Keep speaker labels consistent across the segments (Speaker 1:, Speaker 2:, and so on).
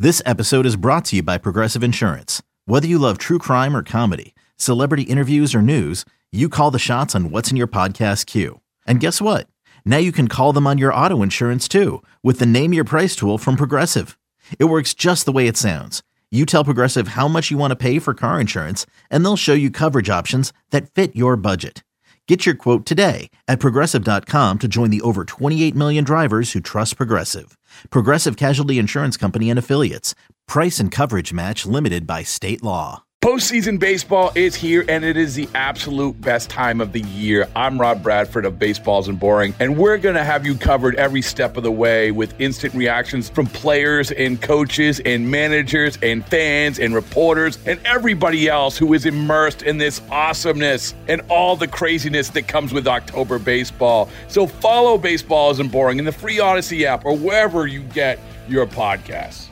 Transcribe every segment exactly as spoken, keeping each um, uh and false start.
Speaker 1: This episode is brought to you by Progressive Insurance. Whether you love true crime or comedy, celebrity interviews or news, you call the shots on what's in your podcast queue. And guess what? Now you can call them on your auto insurance too with the Name Your Price tool from Progressive. It works just the way it sounds. You tell Progressive how much you want to pay for car insurance, and they'll show you coverage options that fit your budget. Get your quote today at Progressive dot com to join the over twenty-eight million drivers who trust Progressive. Progressive Casualty Insurance Company and Affiliates. Price and coverage match limited by state law.
Speaker 2: Postseason baseball is here, and it is the absolute best time of the year. I'm Rob Bradford of Baseballs and Boring, and we're going to have you covered every step of the way with instant reactions from players and coaches and managers and fans and reporters and everybody else who is immersed in this awesomeness and all the craziness that comes with October baseball. So follow Baseballs and Boring in the free Odyssey app or wherever you get your podcasts.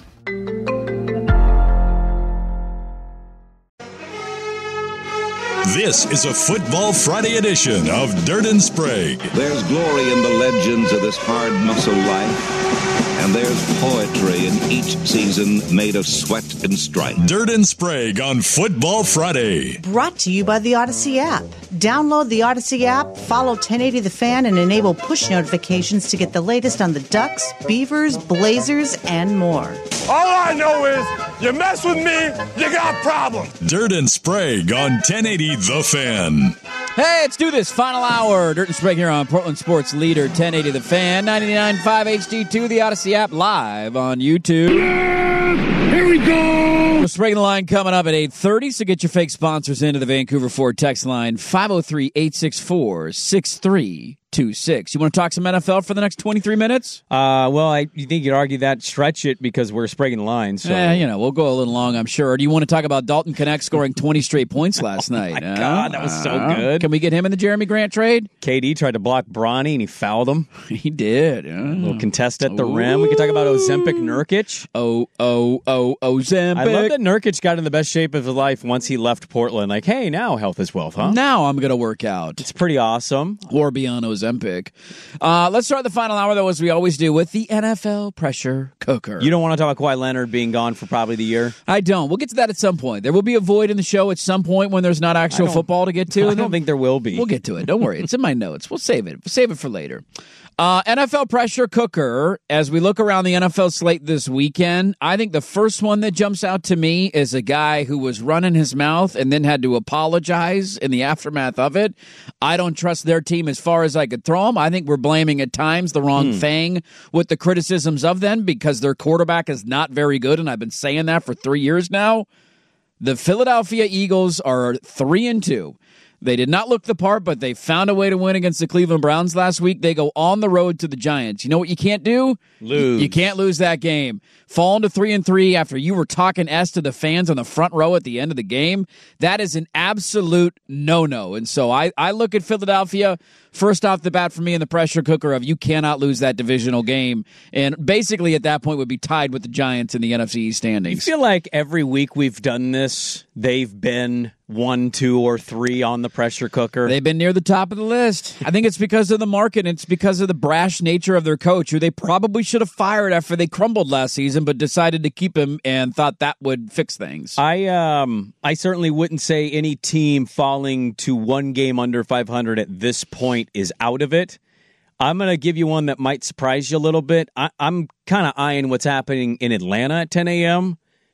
Speaker 3: This is a Football Friday edition of Dirt and Sprague.
Speaker 4: There's glory in the legends of this hard muscle life, and there's poetry in each season made of sweat and strife.
Speaker 3: Dirt and Sprague on Football Friday.
Speaker 5: Brought to you by the Odyssey app. Download the Odyssey app, follow ten eighty The Fan, and enable push notifications to get the latest on the Ducks, Beavers, Blazers, and more.
Speaker 6: All I know is, you mess with me, you got problems.
Speaker 3: Dirt and Sprague on ten eighty The Fan.
Speaker 7: Hey, let's do this. Final hour. Dirt and Sprague here on Portland Sports Leader, ten eighty The Fan, ninety-nine point five H D two, the Odyssey app, live on YouTube.
Speaker 6: Here we go.
Speaker 7: We're Sprague the line coming up at eight thirty, so get your fake sponsors into the Vancouver Ford text line, five oh three, eight six four, six three two six. You want to talk some N F L for the next twenty-three minutes?
Speaker 8: Uh, well, I you think you'd argue that, stretch it, because we're Sprague the line. So.
Speaker 7: Eh, you know, we'll go a little long, I'm sure. Or do you want to talk about Dalton Connect scoring twenty straight points last night?
Speaker 8: Oh my
Speaker 7: uh,
Speaker 8: God, that was so
Speaker 7: uh,
Speaker 8: good.
Speaker 7: Can we get him in the Jeremy Grant trade?
Speaker 8: K D tried to block Bronny, and he fouled him.
Speaker 7: He did. Yeah.
Speaker 8: A little contest at the Ooh. rim. We could talk about Ozempic Nurkic.
Speaker 7: Oh, oh, oh, Ozempic.
Speaker 8: I love that Nurkic got in the best shape of his life once he left Portland. Like, hey, now health is wealth, huh?
Speaker 7: Now I'm going to work out.
Speaker 8: It's pretty awesome.
Speaker 7: Or be on Ozempic. Uh, let's start the final hour, though, as we always do, with the N F L pressure cooker.
Speaker 8: You don't want to talk about Kawhi Leonard being gone for probably the year?
Speaker 7: I don't. We'll get to that at some point. There will be a void in the show at some point when there's not actual football to get to.
Speaker 8: I don't think there will be.
Speaker 7: We'll get to it. Don't worry. It's in my notes. We'll save it. We'll save it for later. Uh, N F L pressure cooker, as we look around the N F L slate this weekend, I think the first one that jumps out to me is a guy who was running his mouth and then had to apologize in the aftermath of it. I don't trust their team as far as I could throw them. I think we're blaming at times the wrong
Speaker 8: hmm.
Speaker 7: thing with the criticisms of them because their quarterback is not very good, and I've been saying that for three years now. The Philadelphia Eagles are three and two. They did not look the part, but they found a way to win against the Cleveland Browns last week. They go on the road to the Giants. You know what you can't do?
Speaker 8: Lose.
Speaker 7: You can't lose that game. Fall into three and three after you were talking S to the fans on the front row at the end of the game. That is an absolute no-no. And so I, I look at Philadelphia first off the bat for me in the pressure cooker of you cannot lose that divisional game. And basically at that point would be tied with the Giants in the N F C East standings.
Speaker 8: You feel like every week we've done this, they've been one, two, or three on the pressure cooker?
Speaker 7: They've been near the top of the list. I think it's because of the market. It's because of the brash nature of their coach, who they probably should have fired after they crumbled last season, but decided to keep him and thought that would fix things.
Speaker 8: I um I certainly wouldn't say any team falling to one game under five hundred at this point is out of it. I'm going to give you one that might surprise you a little bit. I, I'm kind of eyeing what's happening in Atlanta at ten a.m.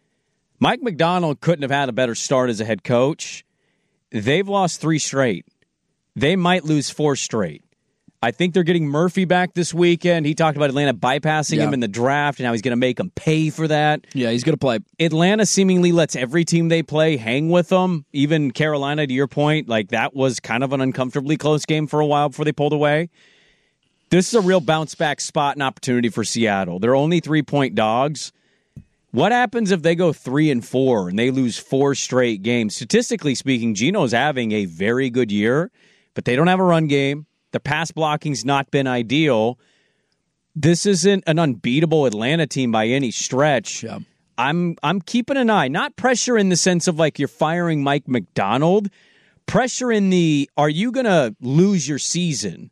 Speaker 8: Mike Macdonald couldn't have had a better start as a head coach. They've lost three straight. They might lose four straight. I think they're getting Murphy back this weekend. He talked about Atlanta bypassing
Speaker 7: yeah.
Speaker 8: him in the draft, and how he's going to make them pay for that.
Speaker 7: Yeah, he's going to play.
Speaker 8: Atlanta seemingly lets every team they play hang with them. Even Carolina, to your point, like that was kind of an uncomfortably close game for a while before they pulled away. This is a real bounce-back spot and opportunity for Seattle. They're only three-point dogs. What happens if they go three and four and they lose four straight games? Statistically speaking, Geno's having a very good year, but they don't have a run game. The pass blocking's not been ideal. This isn't an unbeatable Atlanta team by any stretch.
Speaker 7: Yeah.
Speaker 8: I'm I'm keeping an eye. Not pressure in the sense of like you're firing Mike Macdonald. Pressure in the, are you going to lose your season?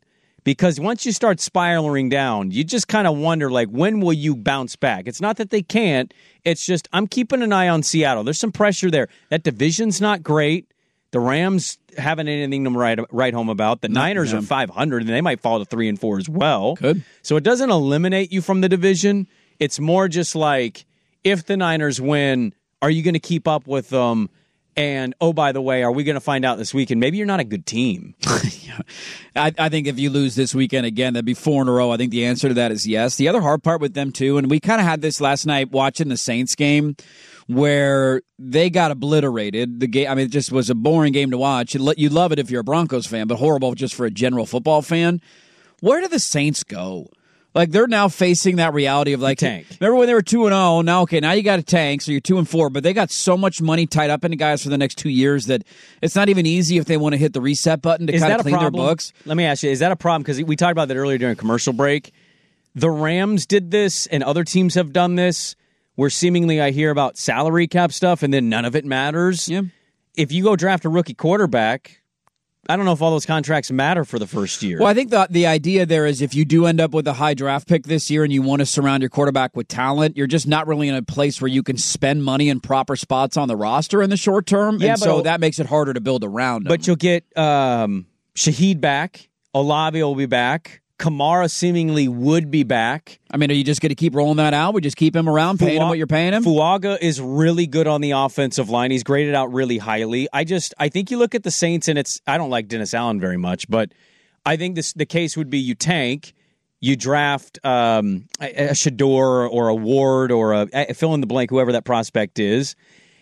Speaker 8: Because once you start spiraling down, you just kind of wonder, like, when will you bounce back? It's not that they can't. It's just I'm keeping an eye on Seattle. There's some pressure there. That division's not great. The Rams haven't anything to write, write home about. The
Speaker 7: Not
Speaker 8: Niners
Speaker 7: them.
Speaker 8: are five hundred, and they might fall to three and four as well.
Speaker 7: Could.
Speaker 8: So it doesn't eliminate you from the division. It's more just like, if the Niners win, are you going to keep up with them? And, oh, by the way, are we going to find out this weekend? Maybe you're not a good team.
Speaker 7: yeah. I, I think if you lose this weekend again, that'd be four in a row. I think the answer to that is yes. The other hard part with them, too, and we kind of had this last night watching the Saints game, where they got obliterated. The game, I mean, it just was a boring game to watch. You love it if you're a Broncos fan, but horrible just for a general football fan. Where do the Saints go? Like, they're now facing that reality of, like,
Speaker 8: tank.
Speaker 7: Remember when they were two and oh? Now, okay, now you got a tank, so you're two and four, but they got so much money tied up into guys for the next two years that it's not even easy if they want to hit the reset button to
Speaker 8: Is
Speaker 7: kind
Speaker 8: that
Speaker 7: of
Speaker 8: a
Speaker 7: clean their
Speaker 8: problem?
Speaker 7: books.
Speaker 8: Let me ask you, is that a problem? Because we talked about that earlier during a commercial break. The Rams did this, and other teams have done this, where seemingly I hear about salary cap stuff, and then none of it matters.
Speaker 7: Yeah.
Speaker 8: If you go draft a rookie quarterback, I don't know if all those contracts matter for the first year.
Speaker 7: Well, I think the, the idea there is if you do end up with a high draft pick this year and you want to surround your quarterback with talent, you're just not really in a place where you can spend money in proper spots on the roster in the short term.
Speaker 8: Yeah,
Speaker 7: and
Speaker 8: but-
Speaker 7: so that makes it harder to build around him.
Speaker 8: But you'll get um, Shaheed back. Olave will be back. Kamara seemingly would be back.
Speaker 7: I mean, are you just going to keep rolling that out? We just keep him around, paying him
Speaker 8: Fua-
Speaker 7: what you're paying him?
Speaker 8: Fuaga is really good on the offensive line. He's graded out really highly. I just, I think you look at the Saints, and it's, I don't like Dennis Allen very much, but I think this the case would be you tank, you draft um, a, a Shador or a Ward or a, a fill in the blank, whoever that prospect is,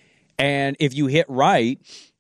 Speaker 8: and if you hit right,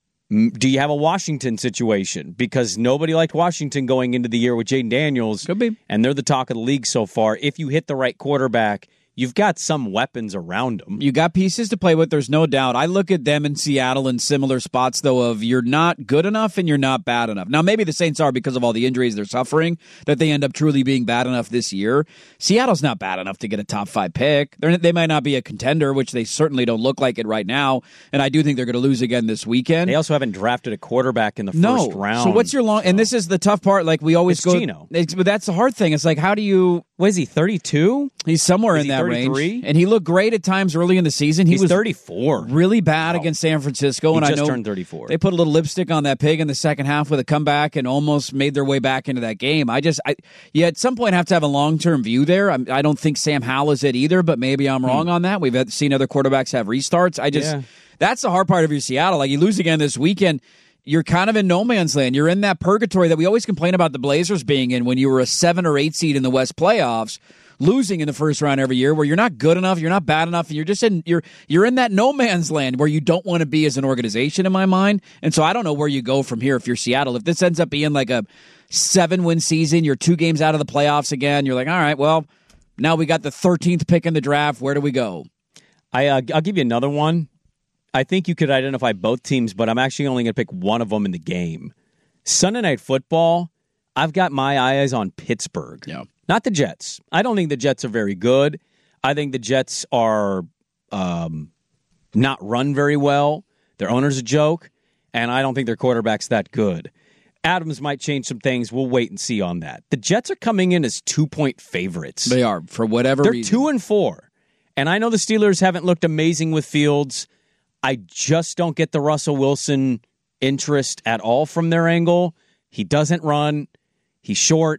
Speaker 8: do you have a Washington situation? Because nobody liked Washington going into the year with Jaden Daniels.
Speaker 7: Could be.
Speaker 8: And they're the talk of the league so far. If you hit the right quarterback, you've got some weapons around them.
Speaker 7: You got pieces to play with, there's no doubt. I look at them in Seattle in similar spots, though, of you're not good enough and you're not bad enough. Now, maybe the Saints are because of all the injuries they're suffering, that they end up truly being bad enough this year. Seattle's not bad enough to get a top five pick. They're, they might not be a contender, which they certainly don't look like it right now, and I do think they're going to lose again this weekend.
Speaker 8: They also haven't drafted a quarterback in the
Speaker 7: no.
Speaker 8: first round.
Speaker 7: So what's your long... And this is the tough part. Like, we always
Speaker 8: It's
Speaker 7: go...
Speaker 8: Geno.
Speaker 7: It's, but that's the hard thing. It's like, how do you...
Speaker 8: What is he, thirty-two?
Speaker 7: He's somewhere
Speaker 8: Is
Speaker 7: in
Speaker 8: he
Speaker 7: that
Speaker 8: thirty-three?
Speaker 7: range. And he looked great at times early in the season. He
Speaker 8: He's
Speaker 7: was
Speaker 8: thirty-four.
Speaker 7: really bad against San Francisco.
Speaker 8: He
Speaker 7: and
Speaker 8: just
Speaker 7: I know
Speaker 8: turned thirty-four.
Speaker 7: They put a little lipstick on that pig in the second half with a comeback and almost made their way back into that game. I just, I, you at some point have to have a long-term view there. I, I don't think Sam Howell is it either, but maybe I'm wrong on that. We've had, seen other quarterbacks have restarts. I just,
Speaker 8: Yeah.
Speaker 7: that's the hard part of your Seattle. Like, you lose again this weekend, you're kind of in no man's land. You're in that purgatory that we always complain about the Blazers being in when you were a seven or eight seed in the West playoffs, losing in the first round every year, where you're not good enough, you're not bad enough, and you're just in you're you're in that no man's land where you don't want to be as an organization, in my mind. And so I don't know where you go from here if you're Seattle. If this ends up being like a seven win season, you're two games out of the playoffs again, you're like, all right, well, now we got the thirteenth pick in the draft. Where do we go?
Speaker 8: I uh, I'll give you another one. I think you could identify both teams, but I'm actually only going to pick one of them in the game. Sunday Night Football, I've got my eyes on Pittsburgh.
Speaker 7: Yeah.
Speaker 8: Not the Jets. I don't think the Jets are very good. I think the Jets are um, not run very well. Their owner's a joke, and I don't think their quarterback's that good. Adams might change some things. We'll wait and see on that. The Jets are coming in as two-point favorites.
Speaker 7: They are, for whatever
Speaker 8: They're
Speaker 7: reason.
Speaker 8: two and four. And I know the Steelers haven't looked amazing with Fields. I just don't get the Russell Wilson interest at all from their angle. He doesn't run. He's short.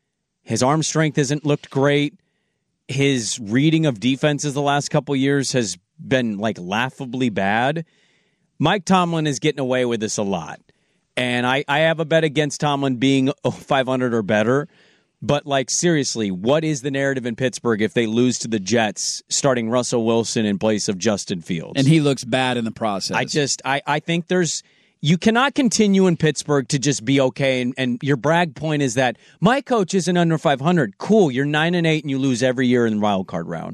Speaker 8: His arm strength hasn't looked great. His reading of defenses the last couple years has been like laughably bad. Mike Tomlin is getting away with this a lot. And I, I have a bet against Tomlin being five hundred or better. But, like, seriously, what is the narrative in Pittsburgh if they lose to the Jets, starting Russell Wilson in place of Justin Fields?
Speaker 7: And he looks bad in the process.
Speaker 8: I just, I, I think there's, you cannot continue in Pittsburgh to just be okay. And, and your brag point is that my coach isn't under five hundred. Cool, you're nine and eight and you lose every year in the wild card round.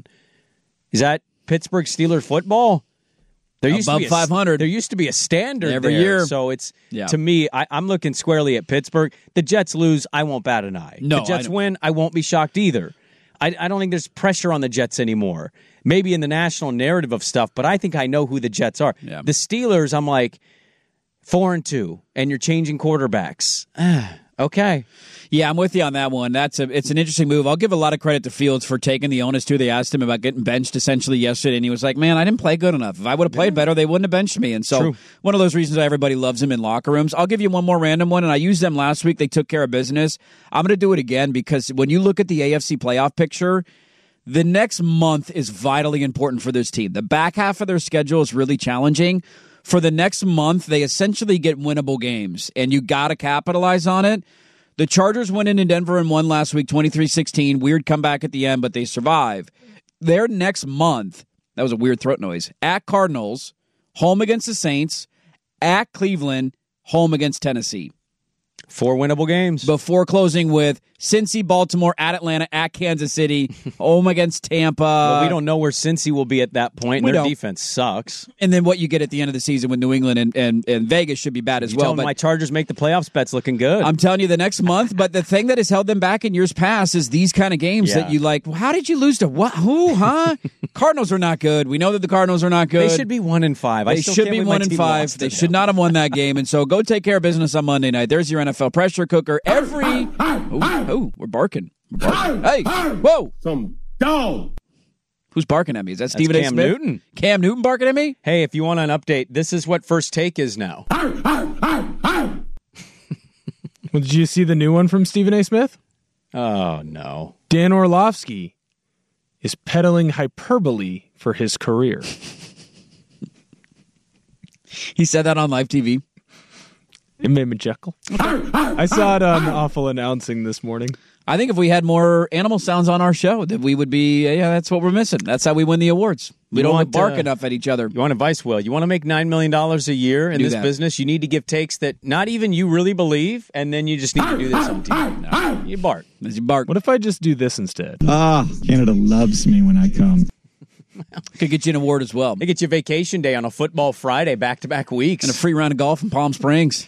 Speaker 8: Is that Pittsburgh Steelers football? There used
Speaker 7: Above
Speaker 8: to be a,
Speaker 7: five hundred.
Speaker 8: There used to be a standard
Speaker 7: Every
Speaker 8: there.
Speaker 7: year.
Speaker 8: So it's,
Speaker 7: Yeah.
Speaker 8: to me, I, I'm looking squarely at Pittsburgh. The Jets lose, I won't bat an eye.
Speaker 7: No,
Speaker 8: the Jets
Speaker 7: I don't-
Speaker 8: win, I won't be shocked either. I, I don't think there's pressure on the Jets anymore. Maybe in the national narrative of stuff, but I think I know who the Jets are.
Speaker 7: Yeah.
Speaker 8: The Steelers, I'm like, four and two, and you're changing quarterbacks. Okay.
Speaker 7: Yeah, I'm with you on that one. That's a it's an interesting move. I'll give a lot of credit to Fields for taking the onus too. They asked him about getting benched essentially yesterday, and he was like, "Man, I didn't play good enough. If I would have played better, they wouldn't have benched me." And so,
Speaker 8: True.
Speaker 7: one of those reasons why everybody loves him in locker rooms. I'll give you one more random one, and I used them last week. They took care of business. I'm going to do it again because when you look at the A F C playoff picture, the next month is vitally important for this team. The back half of their schedule is really challenging. For the next month, they essentially get winnable games, and you got to capitalize on it. The Chargers went in in Denver and won last week, twenty-three sixteen. Weird comeback at the end, but they survive. Their next month, that was a weird throat noise, at Cardinals, home against the Saints, at Cleveland, home against Tennessee.
Speaker 8: Four winnable games.
Speaker 7: Before closing with Cincy, Baltimore, at Atlanta, at Kansas City, home against Tampa.
Speaker 8: Well, we don't know where Cincy will be at that point.
Speaker 7: We
Speaker 8: Their
Speaker 7: don't.
Speaker 8: defense sucks.
Speaker 7: And then what you get at the end of the season with New England and, and, and Vegas should be bad as
Speaker 8: You
Speaker 7: well.
Speaker 8: tell me
Speaker 7: But
Speaker 8: my Chargers make the playoffs bet's looking good.
Speaker 7: I'm telling you the next month, but the thing that has held them back in years past is these kind of games
Speaker 8: Yeah.
Speaker 7: that you like, well, how did you lose to what? Who, huh? Cardinals are not good. We know that the Cardinals are not good.
Speaker 8: They should be one and five. I
Speaker 7: They
Speaker 8: still
Speaker 7: should
Speaker 8: can't
Speaker 7: be
Speaker 8: believe my
Speaker 7: one and
Speaker 8: team
Speaker 7: five.
Speaker 8: lost to
Speaker 7: They
Speaker 8: them.
Speaker 7: should not have won that game. And so go take care of business on Monday night. There's your N F L pressure cooker. Every oh, oh we're barking. We're barking. Hey, whoa!
Speaker 6: Some dog.
Speaker 7: Who's barking at me? Is that Stephen A.
Speaker 8: Cam
Speaker 7: Smith?
Speaker 8: Newton.
Speaker 7: Cam Newton barking at me?
Speaker 8: Hey, if you want an update, this is what First Take is now.
Speaker 9: Well, did you see the new one from Stephen A. Smith?
Speaker 8: Oh, no.
Speaker 9: Dan Orlovsky is peddling hyperbole for his career.
Speaker 7: He said that on live T V.
Speaker 9: It made me chuckle. I saw it on Awful Announcing this morning.
Speaker 7: I think if we had more animal sounds on our show, that we would be, yeah, that's what we're missing. That's how we win the awards. We
Speaker 8: You
Speaker 7: don't
Speaker 8: want,
Speaker 7: bark
Speaker 8: uh,
Speaker 7: enough at each other.
Speaker 8: You want advice, Will? You want to make nine million dollars a year in
Speaker 7: Do
Speaker 8: this
Speaker 7: that.
Speaker 8: business? You need to give takes that not even you really believe, and then you just need to do this on T V. No, you bark.
Speaker 7: As you bark.
Speaker 9: What if I just do this instead?
Speaker 10: Ah, Canada loves me when I come.
Speaker 7: Could get you an award as well.
Speaker 8: They get you vacation day on a football Friday, back-to-back weeks.
Speaker 7: And a free round of golf in Palm Springs.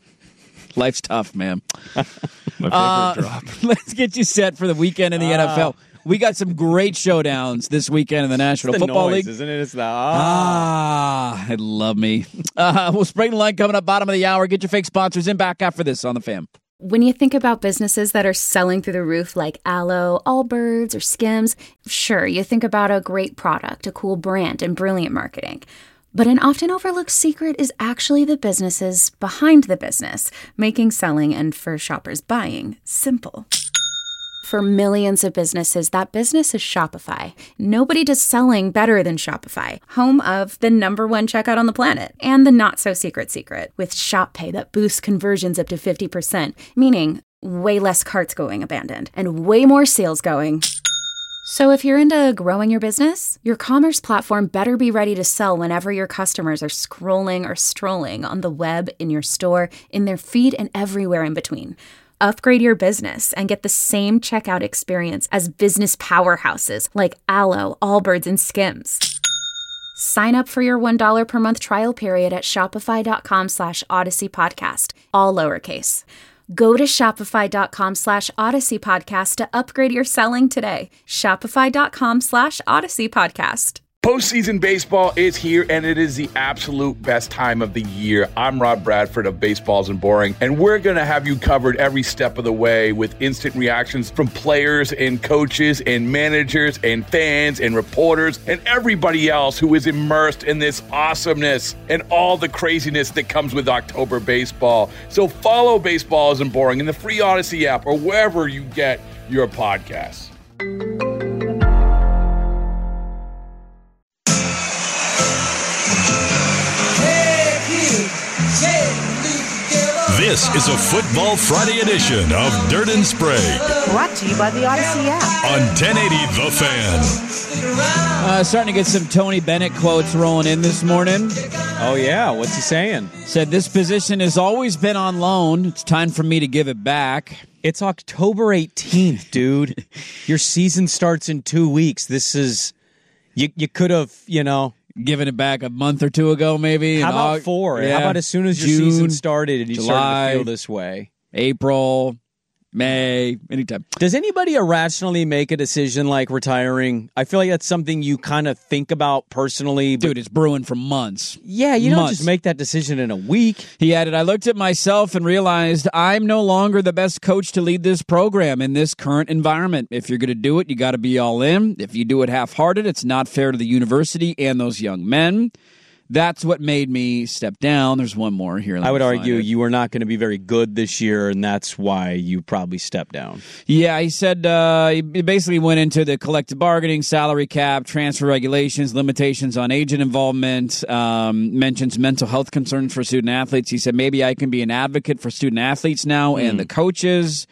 Speaker 7: Life's tough, man.
Speaker 9: My favorite
Speaker 7: Uh,
Speaker 9: drop.
Speaker 7: Let's get you set for the weekend in the N F L. We got some great showdowns this weekend in the National
Speaker 8: It's the
Speaker 7: Football
Speaker 8: noise,
Speaker 7: League.
Speaker 8: isn't it? It's the ah.
Speaker 7: Ah, I love me. Uh, we'll spring the line coming up bottom of the hour. Get your fake sponsors in back after this on the Fam.
Speaker 11: When you think about businesses that are selling through the roof like Aloe, Allbirds, or Skims, sure, you think about a great product, a cool brand, and brilliant marketing. But an often overlooked secret is actually the businesses behind the business, making selling and for shoppers buying simple. For millions of businesses, that business is Shopify. Nobody does selling better than Shopify, home of the number one checkout on the planet and the not-so-secret secret with Shop Pay that boosts conversions up to fifty percent, meaning way less carts going abandoned and way more sales going. So if you're into growing your business, your commerce platform better be ready to sell whenever your customers are scrolling or strolling on the web, in your store, in their feed, and everywhere in between. Upgrade your business and get the same checkout experience as business powerhouses like Aloe, Allbirds, and Skims. Sign up for your one dollar per month trial period at shopify.com slash Odyssey Podcast, all lowercase. Go to shopify.com slash Odyssey Podcast to upgrade your selling today. Shopify.com slash Odyssey Podcast.
Speaker 2: Postseason baseball is here, and it is the absolute best time of the year. I'm Rob Bradford of Baseballs and Boring, and we're going to have you covered every step of the way with instant reactions from players and coaches and managers and fans and reporters and everybody else who is immersed in this awesomeness and all the craziness that comes with October baseball. So follow Baseballs and Boring in the free Odyssey app or wherever you get your podcasts.
Speaker 3: This is a Football Friday edition of Dirt and Spray
Speaker 5: Brought to you by the Odyssey app.
Speaker 3: on ten eighty The Fan.
Speaker 7: Uh, starting to get some Tony Bennett quotes rolling in this morning.
Speaker 8: Oh, yeah. What's he saying?
Speaker 7: Said, this position has always been on loan. It's time for me to give it back.
Speaker 8: It's October eighteenth, dude. Your season starts in two weeks. This is... You, you could have, you know...
Speaker 7: Given it back a month or two ago, maybe.
Speaker 8: How
Speaker 7: in
Speaker 8: about
Speaker 7: Aug-
Speaker 8: four?
Speaker 7: Yeah.
Speaker 8: How about as soon as your
Speaker 7: June,
Speaker 8: season started and you
Speaker 7: July,
Speaker 8: started to feel this way?
Speaker 7: April. May, anytime.
Speaker 8: Does anybody irrationally make a decision like retiring? I feel like that's something you kind of think about personally.
Speaker 7: Dude, it's brewing for months.
Speaker 8: Yeah, you
Speaker 7: months.
Speaker 8: don't just make that decision in a week.
Speaker 7: He added, I looked at myself and realized I'm no longer the best coach to lead this program in this current environment. If you're going to do it, you got to be all in. If you do it half-hearted, it's not fair to the university and those young men. That's what made me step down. There's one more here.
Speaker 8: I would argue you were not going to be very good this year, and that's why you probably stepped down.
Speaker 7: Yeah, he said uh, he basically went into the collective bargaining, salary cap, transfer regulations, limitations on agent involvement, um, mentions mental health concerns for student athletes. He said, maybe I can be an advocate for student athletes now mm. and the coaches.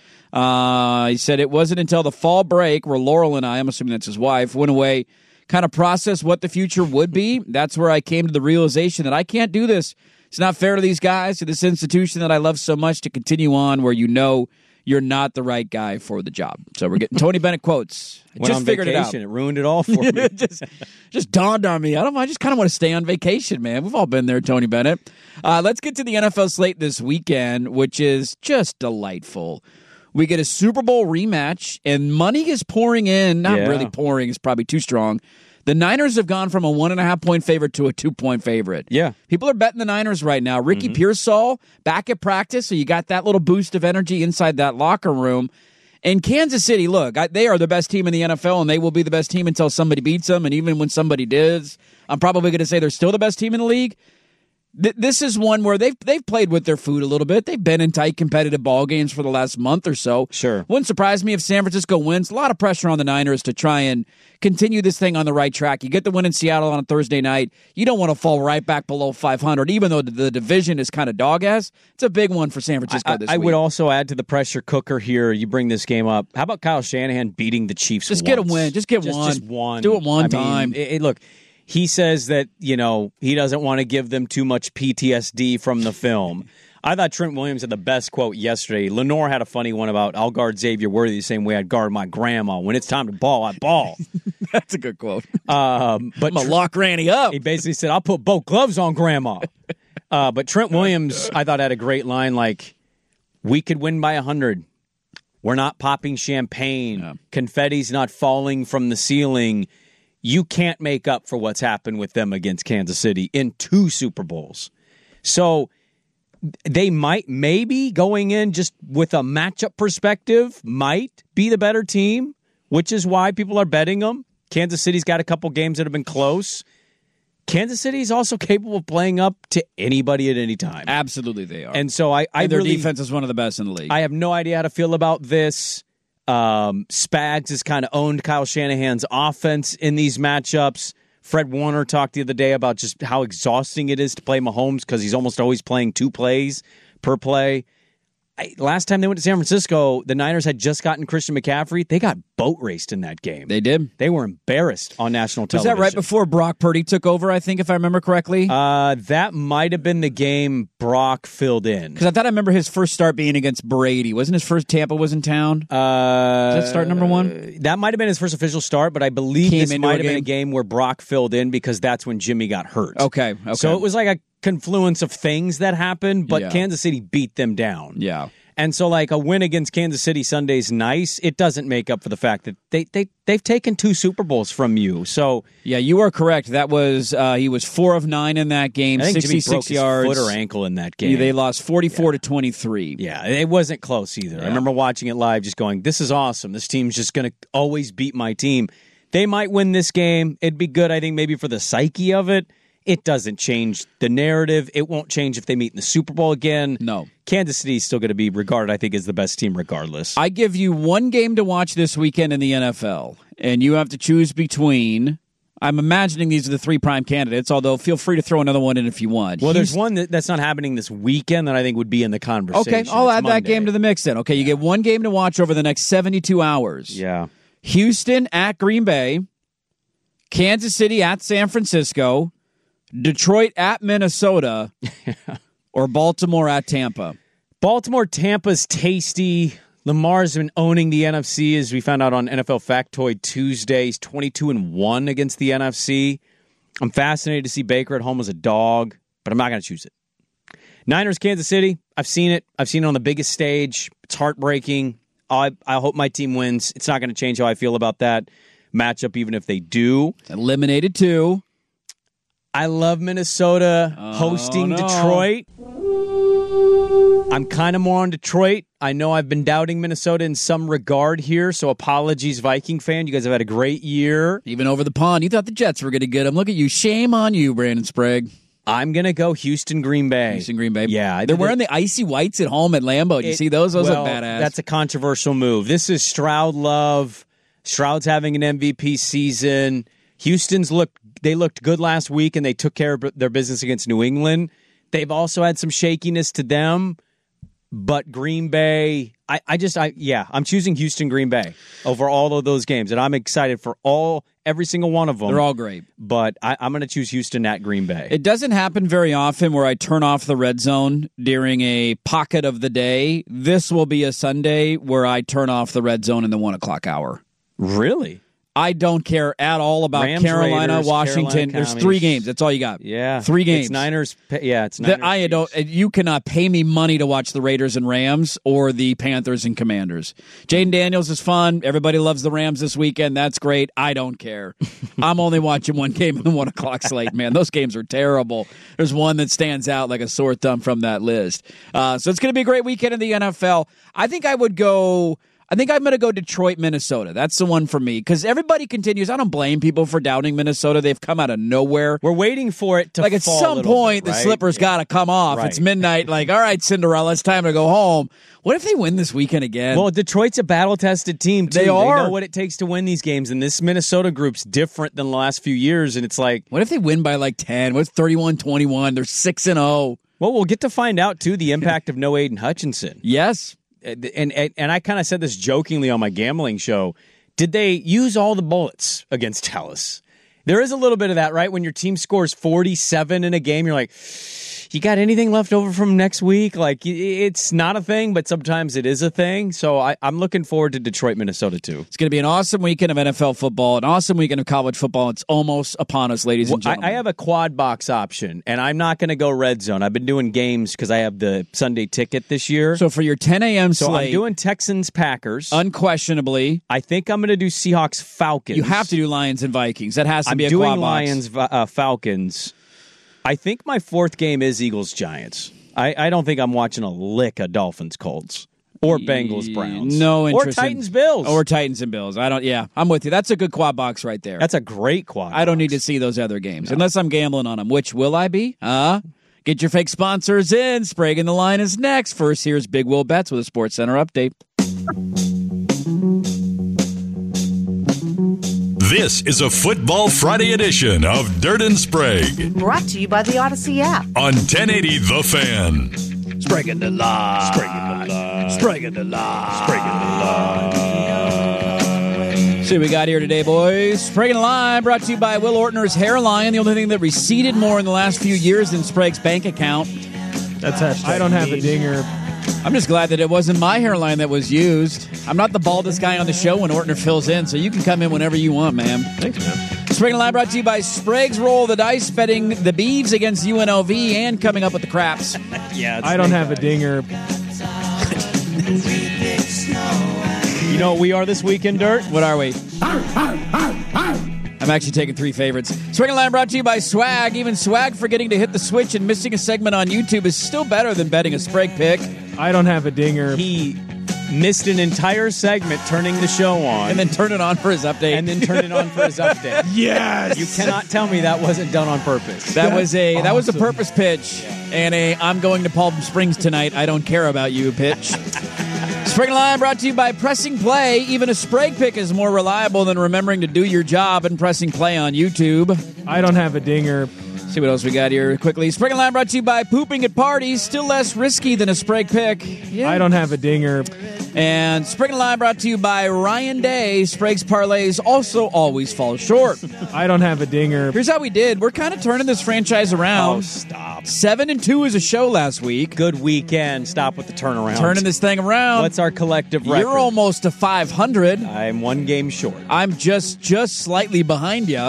Speaker 7: Uh, he said it wasn't until the fall break where Laurel and I, I'm assuming that's his wife, went away, kind of process what the future would be. That's where I came to the realization that I can't do this. It's not fair to these guys, to this institution that I love so much, to continue on where you know you're not the right guy for the job. So we're getting Tony Bennett quotes. I
Speaker 8: Went
Speaker 7: just
Speaker 8: on
Speaker 7: figured
Speaker 8: vacation.
Speaker 7: it out.
Speaker 8: It ruined it all for me.
Speaker 7: just, just dawned on me. I don't. I just kind of want to stay on vacation, man. We've all been there, Tony Bennett. Uh, let's get to the N F L slate this weekend, which is just delightful. We get a Super Bowl rematch, and money is pouring in. Not
Speaker 8: yeah.
Speaker 7: really pouring. It's probably too strong. The Niners have gone from a one and a half point favorite to a two point favorite.
Speaker 8: Yeah.
Speaker 7: People are betting the Niners right now. Ricky mm-hmm. Pearsall back at practice, so you got that little boost of energy inside that locker room. And Kansas City, look, I, they are the best team in the N F L, and they will be the best team until somebody beats them. And even when somebody does, I'm probably going to say they're still the best team in the league. Th- this is one where they've they've played with their food a little bit. They've been in tight competitive ball games for the last month or so.
Speaker 8: Sure.
Speaker 7: Wouldn't surprise me if San Francisco wins. A lot of pressure on the Niners to try and continue this thing on the right track. You get the win in Seattle on a Thursday night. You don't want to fall right back below five hundred, even though the division is kind of dog-ass. It's a big one for San Francisco
Speaker 8: I,
Speaker 7: this
Speaker 8: I
Speaker 7: week.
Speaker 8: would also add to the pressure cooker here. You bring this game up. How about Kyle Shanahan beating the Chiefs
Speaker 7: Just
Speaker 8: once?
Speaker 7: get a win. Just get
Speaker 8: just,
Speaker 7: one.
Speaker 8: Just one.
Speaker 7: Do it one
Speaker 8: I
Speaker 7: time.
Speaker 8: Mean, it, it, look, he says that, you know, he doesn't want to give them too much P T S D from the film. I thought Trent Williams had the best quote yesterday. Lenore had a funny one about, I'll guard Xavier Worthy the same way I'd guard my grandma. When it's time to ball, I ball.
Speaker 7: That's a good quote.
Speaker 8: Um, but
Speaker 7: I'm going to lock Randy up.
Speaker 8: He basically said, I'll put both gloves on grandma. Uh, but Trent Williams, I thought, had a great line like, we could win by one hundred. We're not popping champagne. Yeah. Confetti's not falling from the ceiling. You can't make up for what's happened with them against Kansas City in two Super Bowls. So they might, maybe going in just with a matchup perspective, might be the better team, which is why people are betting them. Kansas City's got a couple games that have been close. Kansas City is also capable of playing up to anybody at any time.
Speaker 7: Absolutely they are.
Speaker 8: And so I, I
Speaker 7: and their
Speaker 8: really,
Speaker 7: defense is one of the best in the league.
Speaker 8: I have no idea how to feel about this. Um, Spags has kind of owned Kyle Shanahan's offense in these matchups. Fred Warner talked the other day about just how exhausting it is to play Mahomes because he's almost always playing two plays per play. I, last time they went to San Francisco, the Niners had just gotten Christian McCaffrey. They got boat raced in that game.
Speaker 7: They did.
Speaker 8: They were embarrassed on national television.
Speaker 7: Was that right before Brock Purdy took over, I think, if I remember correctly?
Speaker 8: Uh, that might have been the game Brock filled in.
Speaker 7: Because I thought I remember his first start being against Brady. Wasn't his first Tampa was in town?
Speaker 8: Uh,
Speaker 7: Is that start number one?
Speaker 8: That might have been his first official start, but I believe
Speaker 7: Came
Speaker 8: this
Speaker 7: into
Speaker 8: might
Speaker 7: a
Speaker 8: have been a
Speaker 7: game?
Speaker 8: game where Brock filled in because that's when Jimmy got hurt.
Speaker 7: Okay, okay.
Speaker 8: So it was like a confluence of things that happened, but
Speaker 7: Yeah.
Speaker 8: Kansas City beat them down.
Speaker 7: Yeah.
Speaker 8: And so, like, a win against Kansas City Sunday's nice. It doesn't make up for the fact that they, they, they've taken two Super Bowls from you. So,
Speaker 7: yeah, you are correct. That was uh, he was four of nine in that game,
Speaker 8: I think
Speaker 7: sixty-six
Speaker 8: Jimmy broke
Speaker 7: yards.
Speaker 8: his foot or ankle in that game.
Speaker 7: Yeah, they lost forty-four to twenty-three.
Speaker 8: Yeah, it wasn't close either.
Speaker 7: Yeah.
Speaker 8: I remember watching it live just going, this is awesome. This team's just going to always beat my team. They might win this game. It'd be good, I think, maybe for the psyche of it. It doesn't change the narrative. It won't change if they meet in the Super Bowl again.
Speaker 7: No.
Speaker 8: Kansas City is still going to be regarded, I think, as the best team regardless.
Speaker 7: I give you one game to watch this weekend in the N F L, and you have to choose between. I'm imagining these are the three prime candidates, although feel free to throw another one in if you want.
Speaker 8: Well, there's
Speaker 7: Houston-
Speaker 8: one that, that's not happening this weekend that I think would be in the conversation.
Speaker 7: Okay, I'll
Speaker 8: It's
Speaker 7: add that
Speaker 8: Monday.
Speaker 7: game to the mix then. Okay, you get one game to watch over the next seventy-two hours.
Speaker 8: Yeah.
Speaker 7: Houston at Green Bay, Kansas City at San Francisco, Detroit at Minnesota, or Baltimore at Tampa.
Speaker 8: Baltimore, Tampa's tasty. Lamar's been owning the N F C, as we found out on N F L Factoid Tuesday. He's twenty-two and one against the N F C. I'm fascinated to see Baker at home as a dog, but I'm not going to choose it. Niners, Kansas City. I've seen it. I've seen it on the biggest stage. It's heartbreaking. I, I hope my team wins. It's not going to change how I feel about that matchup, even if they do.
Speaker 7: Eliminated two.
Speaker 8: I love Minnesota
Speaker 7: oh,
Speaker 8: hosting
Speaker 7: no.
Speaker 8: Detroit. I'm kind of more on Detroit. I know I've been doubting Minnesota in some regard here, so apologies, Viking fan. You guys have had a great year.
Speaker 7: Even over the pond, you thought the Jets were going to get them. Look at you. Shame on you, Brandon Sprague.
Speaker 8: I'm going to go Houston, Green Bay.
Speaker 7: Houston, Green Bay.
Speaker 8: Yeah.
Speaker 7: They're wearing the icy whites at home at Lambeau. Do you
Speaker 8: it,
Speaker 7: see those? Those
Speaker 8: well,
Speaker 7: look badass.
Speaker 8: That's a controversial move. This is Stroud love. Stroud's having an M V P season. Houston's looked they looked good last week, and they took care of their business against New England. They've also had some shakiness to them. But Green Bay, I, I just, I yeah, I'm choosing Houston, Green Bay over all of those games, and I'm excited for all, every single one of them.
Speaker 7: They're all great.
Speaker 8: But I, I'm going to choose Houston at Green Bay.
Speaker 7: It doesn't happen very often where I turn off the red zone during a pocket of the day. This will be a Sunday where I turn off the red zone in the one o'clock hour.
Speaker 8: Really?
Speaker 7: I don't care at all about
Speaker 8: Rams,
Speaker 7: Carolina,
Speaker 8: Raiders,
Speaker 7: Washington.
Speaker 8: Carolina
Speaker 7: There's
Speaker 8: Counties.
Speaker 7: three games. That's all you got.
Speaker 8: Yeah,
Speaker 7: three games.
Speaker 8: It's Niners. Yeah, it's Niners.
Speaker 7: The, I don't. You cannot pay me money to watch the Raiders and Rams or the Panthers and Commanders. Jaden Daniels is fun. Everybody loves the Rams this weekend. That's great. I don't care. I'm only watching one game in the one o'clock slate. Man, those games are terrible. There's one that stands out like a sore thumb from that list. Uh, so it's going to be a great weekend in the N F L. I think I would go. I think I'm going to go Detroit, Minnesota. That's the one for me because everybody continues. I don't blame people for doubting Minnesota. They've come out of nowhere.
Speaker 8: We're waiting for it to
Speaker 7: like at
Speaker 8: fall
Speaker 7: some
Speaker 8: a
Speaker 7: point
Speaker 8: bit, right?
Speaker 7: the slipper's
Speaker 8: yeah.
Speaker 7: got to come off.
Speaker 8: Right.
Speaker 7: It's midnight. Like, all right, Cinderella, it's time to go home. What if they win this weekend again?
Speaker 8: Well, Detroit's a battle-tested team, too.
Speaker 7: They are.
Speaker 8: They know what it takes to win these games, and this Minnesota group's different than the last few years, and it's like...
Speaker 7: What if they win by like ten? What's thirty-one twenty-one? They're six and oh.
Speaker 8: Well, we'll get to find out, too, the impact of no Aiden Hutchinson.
Speaker 7: Yes.
Speaker 8: And, and, and I kind of said this jokingly on my gambling show. Did they use all the bullets against Dallas? There is a little bit of that, right? When your team scores forty-seven in a game, you're like... You got anything left over from next week? Like, it's not a thing, but sometimes it is a thing. So I, I'm looking forward to Detroit, Minnesota, too.
Speaker 7: It's going to be an awesome weekend of N F L football, an awesome weekend of college football. It's almost upon us, ladies and gentlemen.
Speaker 8: I, I have a quad box option, and I'm not going to go red zone. I've been doing games because I have the Sunday ticket this year.
Speaker 7: So for your ten a.m.
Speaker 8: so
Speaker 7: slate,
Speaker 8: I'm doing Texans-Packers.
Speaker 7: Unquestionably.
Speaker 8: I think I'm going to do Seahawks-Falcons.
Speaker 7: You have to do Lions and Vikings. That has to
Speaker 8: I'm
Speaker 7: be a
Speaker 8: doing
Speaker 7: quad box.
Speaker 8: Lions-Falcons. I think my fourth game is Eagles-Giants. I, I don't think I'm watching a lick of Dolphins-Colts or Bengals-Browns.
Speaker 7: No interest.
Speaker 8: Or Titans-Bills.
Speaker 7: Or Titans and Bills. I don't. Yeah, I'm with you. That's a good quad box right there.
Speaker 8: That's a great quad
Speaker 7: I don't
Speaker 8: box.
Speaker 7: need to see those other games no. unless I'm gambling on them. Which will I be? Huh? Get your fake sponsors in. Sprague in the Line is next. First, here's Big Will Betts with a Sports Center update.
Speaker 3: This is a Football Friday edition of Dirt and Sprague.
Speaker 5: Brought to you by the Odyssey app.
Speaker 3: On ten eighty The Fan.
Speaker 7: Sprague in the Line.
Speaker 3: Sprague in the Line.
Speaker 7: Sprague in the Line.
Speaker 3: Sprague in the Line.
Speaker 7: See what we got here today, boys. Sprague in the Line brought to you by Will Ortner's Hairline, the only thing that receded more in the last few years than Sprague's bank account.
Speaker 9: That's hashtag I don't have a dinger.
Speaker 7: I'm just glad that it wasn't my hairline that was used. I'm not the baldest guy on the show when Ortner fills in, so you can come in whenever you want, man.
Speaker 9: Thanks, man.
Speaker 7: Sprague and Line brought to you by Sprague's Roll of the Dice, betting the Beavs against U N L V and coming up with the craps.
Speaker 8: yeah,
Speaker 9: I don't have a dinger.
Speaker 8: You know what we are this weekend, Dirt?
Speaker 7: What are we? I'm actually taking three favorites. Sprague and Line brought to you by Swag. Even Swag forgetting to hit the switch and missing a segment on YouTube is still better than betting a Sprague pick.
Speaker 9: I don't have a dinger.
Speaker 8: He missed an entire segment turning the show on.
Speaker 7: And then turn it on for his update.
Speaker 8: And then turn it on for his update.
Speaker 9: Yes!
Speaker 8: You cannot tell me that wasn't done on purpose.
Speaker 7: That
Speaker 9: That's
Speaker 7: was a
Speaker 9: awesome.
Speaker 7: that was a purpose pitch. And a I'm going to Palm Springs tonight, I don't care about you pitch. Sprague and Line brought to you by Pressing Play. Even a Sprague pick is more reliable than remembering to do your job and pressing play on YouTube.
Speaker 9: I don't have a dinger.
Speaker 7: See what else we got here quickly. Sprague and Line brought to you by Pooping at Parties. Still less risky than a Sprague pick. Yeah.
Speaker 9: I don't have a dinger.
Speaker 7: And Sprague and Line brought to you by Ryan Day. Sprague's parlays also always fall short.
Speaker 9: I don't have a dinger.
Speaker 7: Here's how we did. We're kind of turning this franchise around.
Speaker 8: Oh, stop.
Speaker 7: Seven and two is a show last week.
Speaker 8: Good weekend. Stop with the turnaround.
Speaker 7: Turning this thing around.
Speaker 8: What's our collective record?
Speaker 7: You're almost to five hundred.
Speaker 8: I'm one game short.
Speaker 7: I'm just just slightly behind you.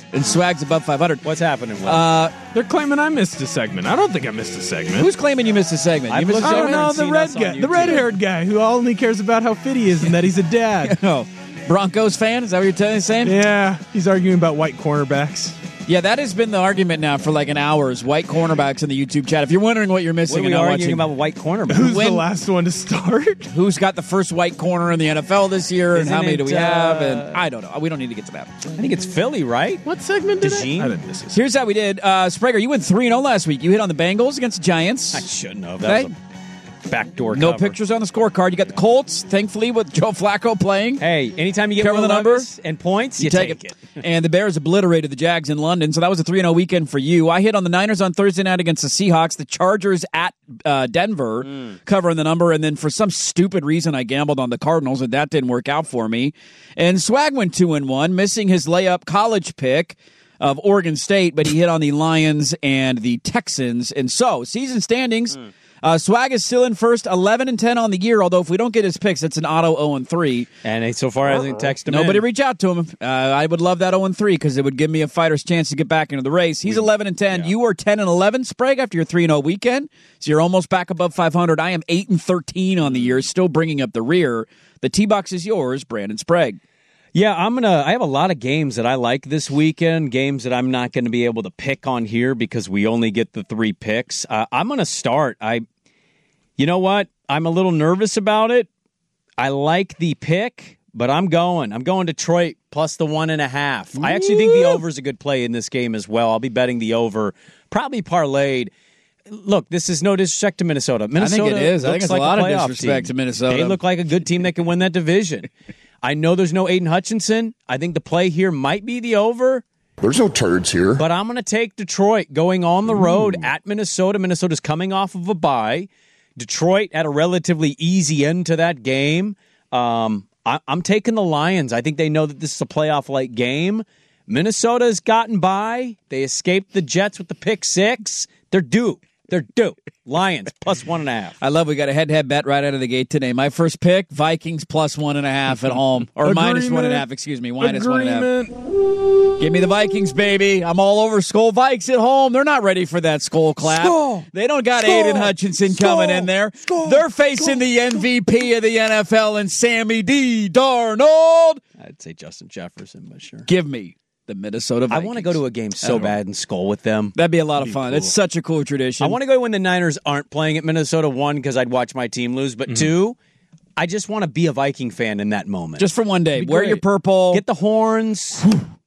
Speaker 7: and Swag's above five hundred.
Speaker 8: What's happening? Will?
Speaker 7: Uh,
Speaker 9: They're claiming I missed a segment. I don't think I missed a segment.
Speaker 7: Who's claiming you missed a segment?
Speaker 8: I've
Speaker 7: You missed a
Speaker 8: looked
Speaker 9: I
Speaker 8: over
Speaker 9: don't
Speaker 7: segment?
Speaker 9: know,
Speaker 8: and
Speaker 9: the
Speaker 8: seen
Speaker 9: red
Speaker 8: us on
Speaker 9: guy, the
Speaker 8: YouTube.
Speaker 9: red-haired guy who only cares about how fit he is and that he's a dad.
Speaker 7: Oh, Broncos fan? Is that what you're telling saying?
Speaker 9: Yeah, he's arguing about white cornerbacks.
Speaker 7: Yeah, that has been the argument now for like an hour is white cornerbacks in the YouTube chat. If you're wondering what you're missing
Speaker 8: What are
Speaker 7: and
Speaker 8: we
Speaker 7: not
Speaker 8: arguing
Speaker 7: watching,
Speaker 8: about white cornerback?
Speaker 9: Who's
Speaker 7: When-
Speaker 9: the last one to start?
Speaker 7: who's got the first white corner in the N F L this year and
Speaker 8: Isn't
Speaker 7: how many do
Speaker 8: it,
Speaker 7: we have?
Speaker 8: uh,
Speaker 7: And I don't know. We don't need to get to that.
Speaker 8: I think it's Philly, right?
Speaker 9: What segment did
Speaker 8: DeJean?
Speaker 9: I? I didn't miss this.
Speaker 7: Here's how we did. Uh, Sprager, you went three and oh last week. You hit on the Bengals against the Giants.
Speaker 8: I shouldn't have. That was a backdoor
Speaker 7: No
Speaker 8: cover.
Speaker 7: pictures on the scorecard. You got the Colts, thankfully, with Joe Flacco playing.
Speaker 8: Hey, anytime you get
Speaker 7: Cover
Speaker 8: Will
Speaker 7: the number.
Speaker 8: Levis and points, you, take, it.
Speaker 7: And the Bears obliterated the Jags in London, so that was a three and oh weekend for you. I hit on the Niners on Thursday night against the Seahawks, the Chargers at uh, Denver,
Speaker 8: Mm.
Speaker 7: covering the number, and then for some stupid reason I gambled on the Cardinals, and that didn't work out for me. And Swag went two and one, missing his layup college pick of Oregon State, but he hit on the Lions and the Texans. And so, season standings,
Speaker 8: Mm.
Speaker 7: uh, Swag is still in first, eleven and ten on the year, although if we don't get his picks, it's an auto oh and three.
Speaker 8: And he so far hasn't texted him
Speaker 7: Nobody
Speaker 8: in.
Speaker 7: reach out to him. Uh, I would love that oh and three because it would give me a fighter's chance to get back into the race. He's eleven and ten. You are ten and eleven, Sprague, after your three and oh weekend. So you're almost back above five hundred. I am eight and thirteen on the year, still bringing up the rear. The T-Box is yours, Brandon Sprague.
Speaker 8: Yeah, I'm gonna. I have a lot of games that I like this weekend. Games that I'm not going to be able to pick on here because we only get the three picks. Uh, I'm going to start. I, you know what? I'm a little nervous about it. I like the pick, but I'm going. I'm going Detroit plus the one and a half. I actually think the over is a good play in this game as well. I'll be betting the over, probably parlayed. Look, this is no disrespect to Minnesota. Minnesota
Speaker 7: I think it is. I think
Speaker 8: looks
Speaker 7: it's
Speaker 8: like
Speaker 7: a lot of
Speaker 8: playoff
Speaker 7: disrespect
Speaker 8: team.
Speaker 7: to Minnesota.
Speaker 8: They look like a good team that can win that division. I know there's no Aiden Hutchinson. I think the play here might be the over.
Speaker 12: There's no turds here.
Speaker 8: But I'm going to take Detroit going on the road Ooh. at Minnesota. Minnesota's coming off of a bye. Detroit at a relatively easy end to that game. Um, I, I'm taking the Lions. I think they know that this is a playoff-like game. Minnesota has gotten by. They escaped the Jets with the pick six. They're due. They're due. Lions, plus one and a half.
Speaker 7: I love we got a head-to-head bet right out of the gate today. My first pick, Vikings plus one and a half at home. Or minus one and a half, excuse me. Minus one and a half. Give me the Vikings, baby. I'm all over Skull Vikes at home. They're not ready for that skull clap.
Speaker 8: Skull.
Speaker 7: They don't got
Speaker 8: Skull.
Speaker 7: Aiden Hutchinson
Speaker 8: Skull.
Speaker 7: coming in there.
Speaker 8: Skull.
Speaker 7: They're facing
Speaker 8: Skull.
Speaker 7: the M V P of the N F L and Sammy D. Darnold.
Speaker 8: I'd say Justin Jefferson, but sure.
Speaker 7: Give me the Minnesota Vikings.
Speaker 8: I want to go to a game so bad and skull with them.
Speaker 7: That'd be a lot of
Speaker 8: That'd be
Speaker 7: fun.
Speaker 8: cool.
Speaker 7: It's such a cool tradition.
Speaker 8: I want to go when the Niners aren't playing at Minnesota, one, because I'd watch my team lose, but mm-hmm. two, I just want to be a Viking fan in that moment.
Speaker 7: Just for one day. Wear your purple.
Speaker 8: Get the horns.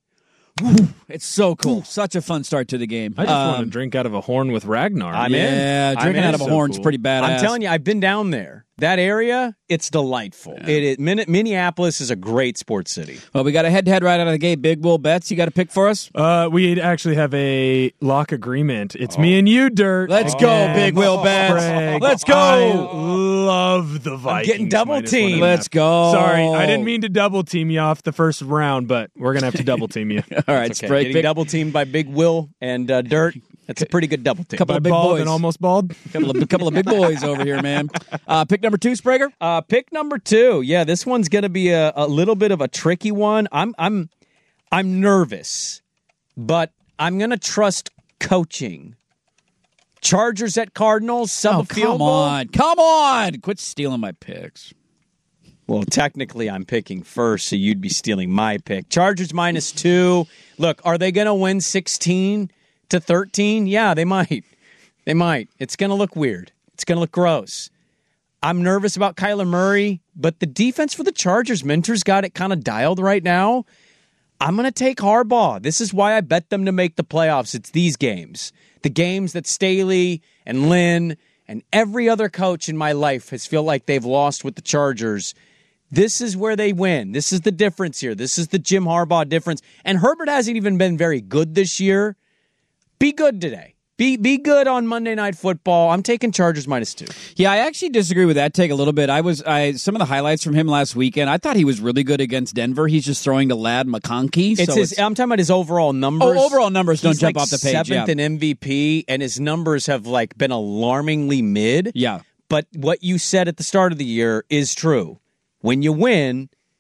Speaker 7: It's so cool. Such a fun start to the game.
Speaker 9: I just
Speaker 7: um,
Speaker 9: want to drink out of a horn with Ragnar.
Speaker 8: I'm
Speaker 7: yeah,
Speaker 8: in.
Speaker 7: drinking
Speaker 8: I'm
Speaker 7: out of a
Speaker 9: so
Speaker 7: horn's
Speaker 9: cool.
Speaker 7: pretty badass.
Speaker 8: I'm telling you, I've been down there. That area, it's delightful.
Speaker 7: Yeah.
Speaker 8: It is, Minneapolis is a great sports city.
Speaker 7: Well, we got a head-to-head right out of the gate. Big Will Betts, you got a pick for us?
Speaker 9: Uh, we actually have a lock agreement. It's oh. me and you, Dirt.
Speaker 7: Let's go, Big Will Betts.
Speaker 9: Craig.
Speaker 7: Let's go.
Speaker 9: I love the Vikings.
Speaker 8: I'm getting double teamed.
Speaker 7: Let's go.
Speaker 9: Sorry, I didn't mean to double team you off the first round, but we're gonna have to double team you.
Speaker 7: All right,
Speaker 8: okay.
Speaker 7: Sprague.
Speaker 8: Getting double teamed by Big Will and uh, Dirt. That's a pretty good double team.
Speaker 7: Couple
Speaker 9: By
Speaker 7: of big
Speaker 9: bald
Speaker 7: boys.
Speaker 9: and almost bald.
Speaker 7: couple of couple of big boys over here, man. Uh, pick number two, Sprager.
Speaker 8: Uh, pick number two. Yeah, this one's gonna be a, a little bit of a tricky one. I'm I'm I'm nervous, but I'm gonna trust coaching. Chargers at Cardinals. Sub
Speaker 7: Oh,
Speaker 8: a field
Speaker 7: come
Speaker 8: goal.
Speaker 7: on, come on! Quit stealing my picks.
Speaker 8: Well, technically, I'm picking first, so you'd be stealing my pick. Chargers minus two. Look, are they going to win sixteen to thirteen? Yeah, they might. They might. It's going to look weird. It's going to look gross. I'm nervous about Kyler Murray, but the defense for the Chargers, Minter's got it kind of dialed right now. I'm going to take Harbaugh. This is why I bet them to make the playoffs. It's these games. The games that Staley and Lynn and every other coach in my life has felt like they've lost with the Chargers. This is where they win. This is the difference here. This is the Jim Harbaugh difference. And Herbert hasn't even been very good this year. Be good today. Be be good on Monday Night Football. I'm taking Chargers minus two.
Speaker 7: Yeah, I actually disagree with that take a little bit. I was I some of the highlights from him last weekend. I thought he was really good against Denver. He's just throwing to Lad McConkey.
Speaker 8: It's
Speaker 7: so
Speaker 8: his.
Speaker 7: it's,
Speaker 8: I'm talking about his overall numbers.
Speaker 7: Oh, overall numbers don't
Speaker 8: He's
Speaker 7: jump
Speaker 8: like
Speaker 7: off the page.
Speaker 8: Seventh
Speaker 7: Yeah.
Speaker 8: in M V P, and his numbers have like been alarmingly mid.
Speaker 7: Yeah.
Speaker 8: But what you said at the start of the year is true. When you win,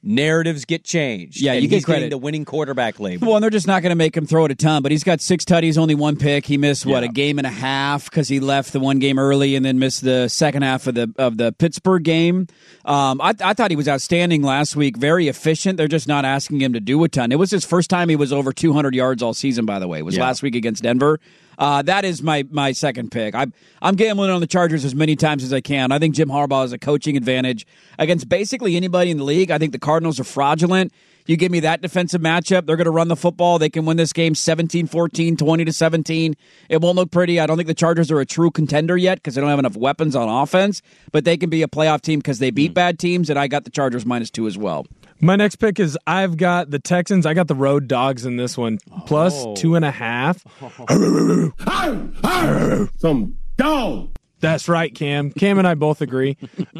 Speaker 8: narratives get changed.
Speaker 7: Yeah,
Speaker 8: and
Speaker 7: you get
Speaker 8: he's getting
Speaker 7: credit.
Speaker 8: the winning quarterback label.
Speaker 7: Well, and they're just not going to make him throw it a ton, but he's got six tutties, only one pick. He missed, what,
Speaker 8: Yeah.
Speaker 7: a game and a half because he left the one game early and then missed the second half of the of the Pittsburgh game. Um, I, I thought he was outstanding last week, very efficient. They're just not asking him to do a ton. It was his first time he was over two hundred yards all season, by the way. It was
Speaker 8: Yeah.
Speaker 7: last week against Denver. Uh, that is my my second pick. I'm I'm gambling on the Chargers as many times as I can. I think Jim Harbaugh has a coaching advantage against basically anybody in the league. I think the Cardinals are fraudulent. You give me that defensive matchup, they're going to run the football. They can win this game seventeen fourteen, twenty to seventeen. It won't look pretty. I don't think the Chargers are a true contender yet because they don't have enough weapons on offense, but they can be a playoff team because they beat mm. bad teams, and I got the Chargers minus two as well.
Speaker 9: My next pick is I've got the Texans. I got the road dogs in this one, plus
Speaker 8: oh.
Speaker 9: two and a half.
Speaker 6: Some dog.
Speaker 9: That's right, Cam. Cam and I both agree.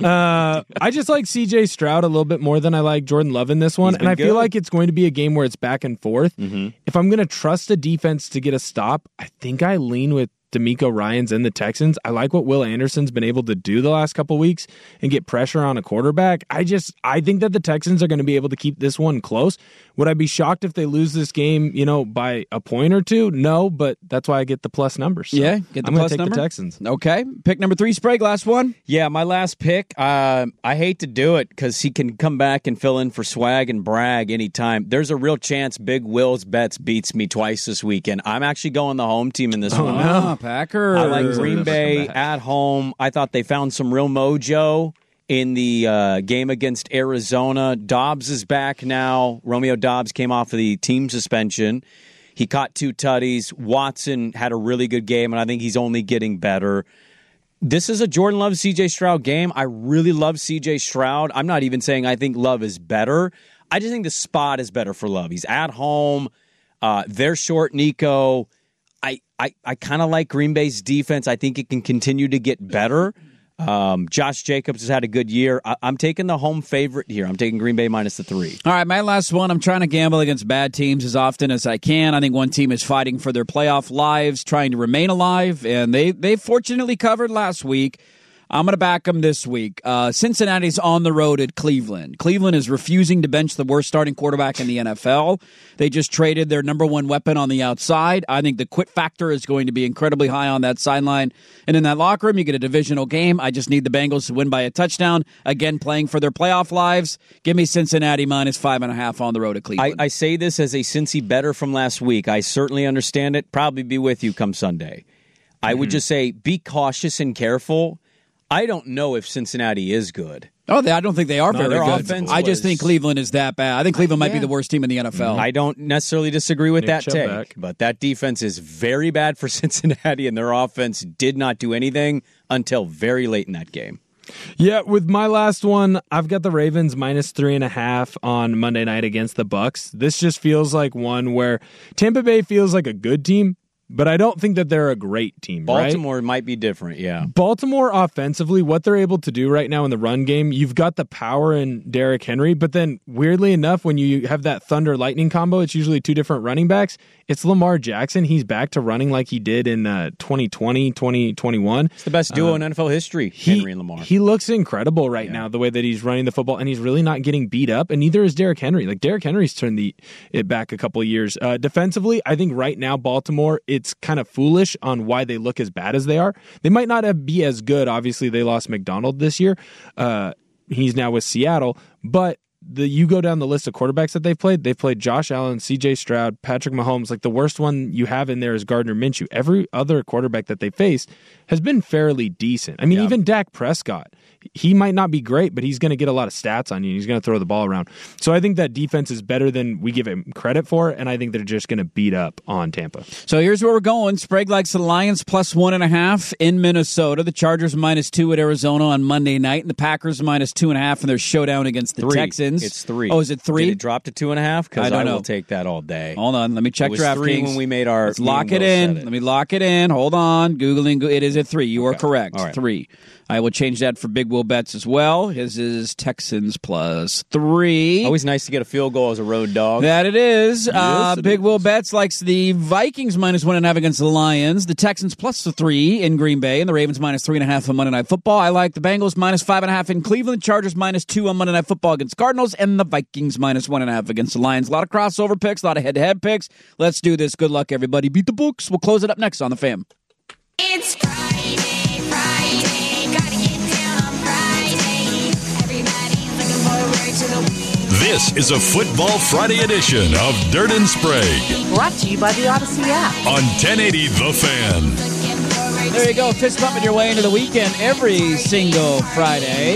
Speaker 9: Uh, I just like C J Stroud a little bit more than I like Jordan Love in this one, and I
Speaker 8: good.
Speaker 9: feel like it's going to be a game where it's back and forth.
Speaker 8: Mm-hmm.
Speaker 9: If I'm going to trust a defense to get a stop, I think I lean with D'Amico Ryans and the Texans. I like what Will Anderson's been able to do the last couple weeks and get pressure on a quarterback. I just I think that the Texans are going to be able to keep this one close. Would I be shocked if they lose this game, you know, by a point or two? No, but that's why I get the plus numbers. So
Speaker 7: yeah, get the
Speaker 9: I'm
Speaker 7: plus
Speaker 9: take
Speaker 7: number.
Speaker 9: The Texans.
Speaker 7: Okay, pick number three, Sprague. Last one.
Speaker 8: Yeah, my last pick. Uh, I hate to do it because he can come back and fill in for Swag and Bragg anytime. There's a real chance Big Will's bets beats me twice this weekend. I'm actually going the home team in this
Speaker 9: oh,
Speaker 8: one.
Speaker 9: No.
Speaker 7: Packers.
Speaker 8: I like Green Bay at home. I thought they found some real mojo in the uh, game against Arizona. Dobbs is back now. Romeo Dobbs came off of the team suspension. He caught two tutties. Watson had a really good game, and I think he's only getting better. This is a Jordan Love, C J Stroud game. I really love C J Stroud. I'm not even saying I think Love is better. I just think the spot is better for Love. He's at home. Uh, they're short Nico. I, I, I kind of like Green Bay's defense. I think it can continue to get better. Um, Josh Jacobs has had a good year. I, I'm taking the home favorite here. I'm taking Green Bay minus the three.
Speaker 7: All right, my last one. I'm trying to gamble against bad teams as often as I can. I think one team is fighting for their playoff lives, trying to remain alive, and they, they fortunately covered last week. I'm going to back them this week. Uh, Cincinnati's on the road at Cleveland. Cleveland is refusing to bench the worst starting quarterback in the N F L. They just traded their number one weapon on the outside. I think the quit factor is going to be incredibly high on that sideline. And in that locker room, you get a divisional game. I just need the Bengals to win by a touchdown. Again, playing for their playoff lives. Give me Cincinnati minus five and a half on the road at Cleveland.
Speaker 8: I, I say this as a Cincy better from last week. I certainly understand it. Probably be with you come Sunday. I mm-hmm. would just say be cautious and careful. I don't know if Cincinnati is good.
Speaker 7: Oh, they, I don't think they are
Speaker 8: no,
Speaker 7: very
Speaker 8: their
Speaker 7: good.
Speaker 8: Offense
Speaker 7: I just
Speaker 8: was,
Speaker 7: think Cleveland is that bad. I think Cleveland might
Speaker 8: yeah.
Speaker 7: be the worst team in the N F L.
Speaker 8: I don't necessarily disagree with
Speaker 9: Nick
Speaker 8: that
Speaker 9: Chubb
Speaker 8: take,
Speaker 9: back.
Speaker 8: but that defense is very bad for Cincinnati, and their offense did not do anything until very late in that game.
Speaker 9: Yeah, with my last one, I've got the Ravens minus three and a half on Monday night against the Bucks. This just feels like one where Tampa Bay feels like a good team, but I don't think that they're a great team.
Speaker 8: Baltimore
Speaker 9: right?
Speaker 8: might be different, yeah.
Speaker 9: Baltimore offensively, what they're able to do right now in the run game, you've got the power in Derrick Henry, but then weirdly enough, when you have that Thunder Lightning combo, it's usually two different running backs. It's Lamar Jackson. He's back to running like he did in uh, twenty twenty, twenty twenty-one.
Speaker 8: It's the best duo uh, in N F L history,
Speaker 9: he,
Speaker 8: Henry and Lamar.
Speaker 9: He looks incredible right
Speaker 8: yeah.
Speaker 9: now, the way that he's running the football, and he's really not getting beat up, and neither is Derrick Henry. Like, Derrick Henry's turned the it back a couple of years. Uh, defensively, I think right now, Baltimore, it's kind of foolish on why they look as bad as they are. They might not have, be as good. Obviously, they lost McDonald this year. Uh, he's now with Seattle, but the you go down the list of quarterbacks that they've played, they've played Josh Allen, C J Stroud, Patrick Mahomes. Like, the worst one you have in there is Gardner Minshew. Every other quarterback that they faced has been fairly decent. I mean, yeah. even Dak Prescott, he might not be great, but he's going to get a lot of stats on you. He's going to throw the ball around. So I think that defense is better than we give him credit for, and I think they're just going to beat up on Tampa.
Speaker 7: So here's where we're going. Sprague likes the Lions plus one and a half in Minnesota. The Chargers minus two at Arizona on Monday night, and the Packers minus two and a half in their showdown against the
Speaker 8: three.
Speaker 7: Texans.
Speaker 8: It's three.
Speaker 7: Oh, is it three?
Speaker 8: Did it drop to two and a half? Because I,
Speaker 7: I
Speaker 8: I
Speaker 7: know.
Speaker 8: will take that all day.
Speaker 7: Hold on. Let me check
Speaker 8: DraftKings.
Speaker 7: DraftKings.
Speaker 8: It was three when we made our...
Speaker 7: Let's lock it in. It. Let me lock it in. Hold on. Googling. It is at three. You okay. are correct.
Speaker 8: All right.
Speaker 7: Three. I will change that for Big Will Bets as well. His is Texans plus three.
Speaker 8: Always nice to get a field goal as a road dog.
Speaker 7: That it is.
Speaker 8: Yes,
Speaker 7: uh,
Speaker 8: it
Speaker 7: Big
Speaker 8: is.
Speaker 7: Will Bets likes the Vikings minus one and a half against the Lions, the Texans plus the three in Green Bay, and the Ravens minus three and a half on Monday Night Football. I like the Bengals minus five and a half in Cleveland, Chargers minus two on Monday Night Football against Cardinals. Cardinals and the Vikings minus one and a half against the Lions. A lot of crossover picks, a lot of head-to-head picks. Let's do this. Good luck, everybody. Beat the books. We'll close it up next on The Fan.
Speaker 12: It's Friday, Friday, gotta get down on Friday. Everybody's looking forward to the week.
Speaker 3: This is a Football Friday edition of Dirt and Sprague.
Speaker 5: Brought to you by the Odyssey app.
Speaker 3: On ten eighty The Fan.
Speaker 7: There you go. Fist bumping your way into the weekend every single Friday.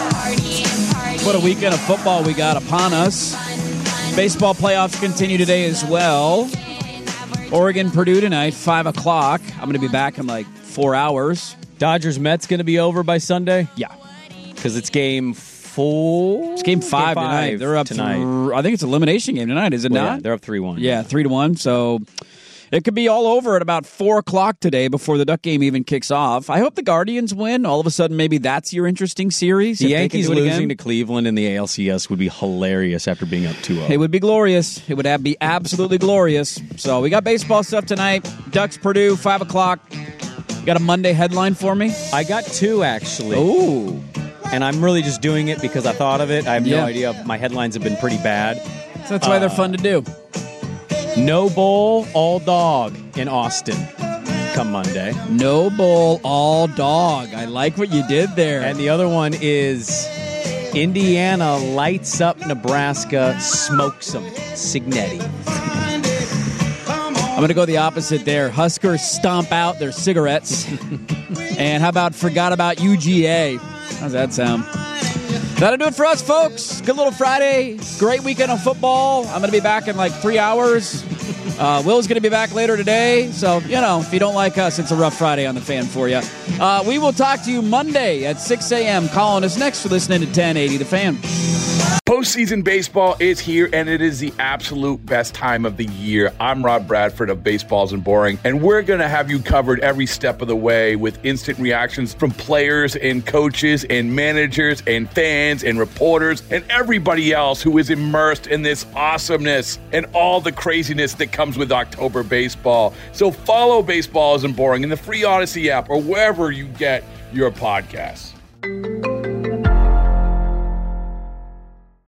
Speaker 7: What a weekend of football we got upon us. Baseball playoffs continue today as well. Oregon, Purdue tonight, five o'clock. I'm going to be back in like four hours.
Speaker 8: Dodgers Mets going to be over by Sunday?
Speaker 7: Yeah.
Speaker 8: Because it's game four?
Speaker 7: It's game five,
Speaker 8: game five
Speaker 7: tonight. They're up
Speaker 8: tonight.
Speaker 7: Th- I think it's an elimination game tonight, is it
Speaker 8: well,
Speaker 7: not?
Speaker 8: Yeah, they're up three one.
Speaker 7: Yeah, three to one. So it could be all over at about four o'clock today before the Duck game even kicks off. I hope the Guardians win. All of a sudden, maybe that's your interesting series.
Speaker 8: The Yankees losing
Speaker 7: again.
Speaker 8: to Cleveland in the A L C S would be hilarious after being up two oh.
Speaker 7: It would be glorious. It would have, be absolutely glorious. So we got baseball stuff tonight. Ducks, Purdue, five o'clock. You got a Monday headline for me?
Speaker 8: I got two, actually.
Speaker 7: Ooh.
Speaker 8: And I'm really just doing it because I thought of it. I have
Speaker 7: Yeah.
Speaker 8: no idea. My headlines have been pretty bad.
Speaker 7: So that's why uh, they're fun to do.
Speaker 8: No bowl, all dog in Austin come Monday.
Speaker 7: No bowl, all dog. I like what you did there.
Speaker 8: And the other one is Indiana lights up Nebraska, smokes them. Signetti.
Speaker 7: I'm going to go the opposite there. Huskers stomp out their cigarettes. And how about forgot about U G A? How's that sound? That'll do it for us, folks. Good little Friday. Great weekend of football. I'm going to be back in like three hours. Uh, Will's going to be back later today. So, you know, if you don't like us, it's a rough Friday on The Fan for you. Uh, we will talk to you Monday at six a.m. Calling us next for listening to ten eighty The Fan.
Speaker 2: Postseason baseball is here, and it is the absolute best time of the year. I'm Rob Bradford of Baseballs and Boring, and we're going to have you covered every step of the way with instant reactions from players and coaches and managers and fans and reporters and everybody else who is immersed in this awesomeness and all the craziness that comes with October baseball. So follow Baseballs and Boring in the free Odyssey app or wherever you get your podcasts.